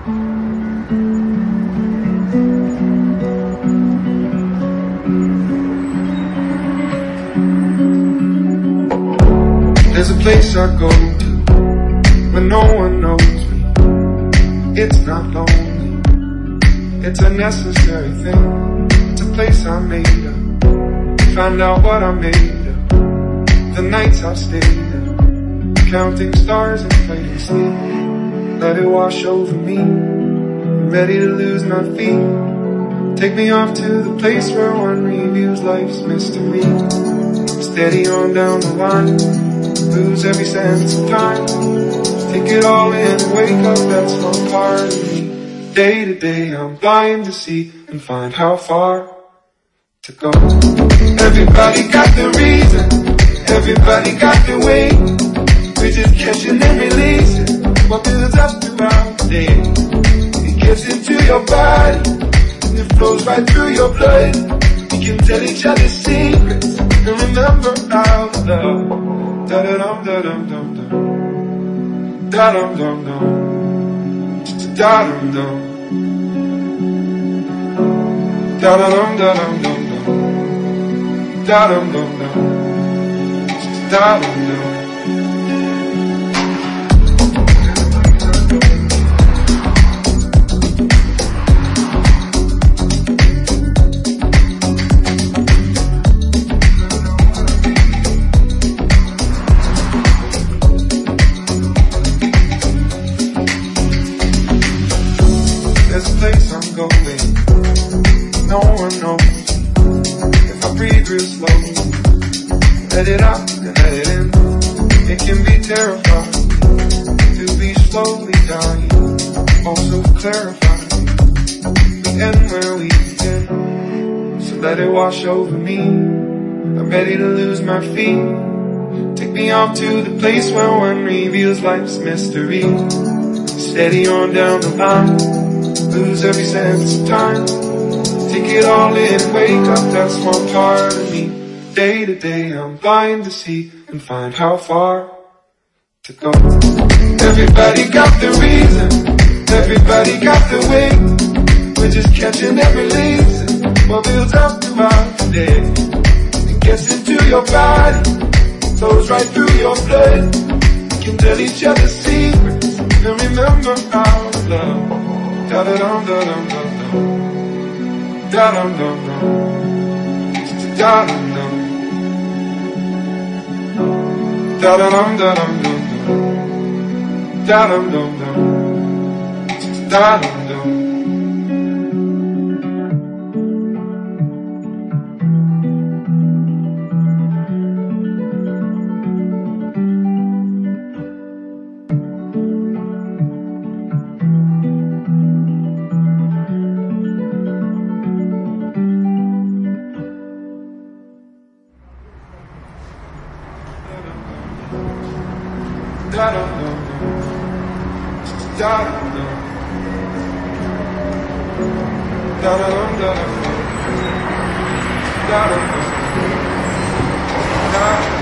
There's a place I go to when no one knows me. It's not lonely, it's a necessary thing. It's a place I made up, find out what I made of. The nights I've stayed up, counting stars and playing sleep. Let it wash over me, I'm ready to lose my feet. Take me off to the place where one reveals life's mystery. Steady on down the line, lose every sense of time. Take it all in and wake up that small part of me. Day to day I'm blind to see and find how far to go. Everybody got the reason, everybody got the way. We're just catching and releasing what builds up throughout the day. It gets into your body and it flows right through your blood. We can tell each other secrets and remember our love. Da-da-dum, da-dum-dum, dum. Da-dum-dum-dum. Da-dum-dum. Da-da-dum, da-dum-dum, dum. Da-dum-dum-dum. Da-dum-dum. There's a place I'm going, no one knows. If I breathe real slow, let it out and let it in. It can be terrifying to be slowly dying, also clarifying. We end where we begin, so let it wash over me. I'm ready to lose my feet. Take me off to the place where one reveals life's mystery. Steady on down the line, lose every sense of time. Take it all in and wake up that small part of me. Day to day I'm blind to see and find how far to go. Everybody got the reason, everybody got the way. We're just catching and releasing what builds up throughout the day. It gets into your body, flows right through your blood. We can tell each other secrets and remember our love. Da-da-dum, da-dum-dum, dum. Da-dum-dum-dum. Da-dum-dum. Da-da-dum, da-dum-dum, dum. Da-dum-dum-dum. Da-dum-dum. Da-dum-dum-dum. Da-dum-dum. Da-dum-dum-dum. Da-dum-dum. Da-dum-dum.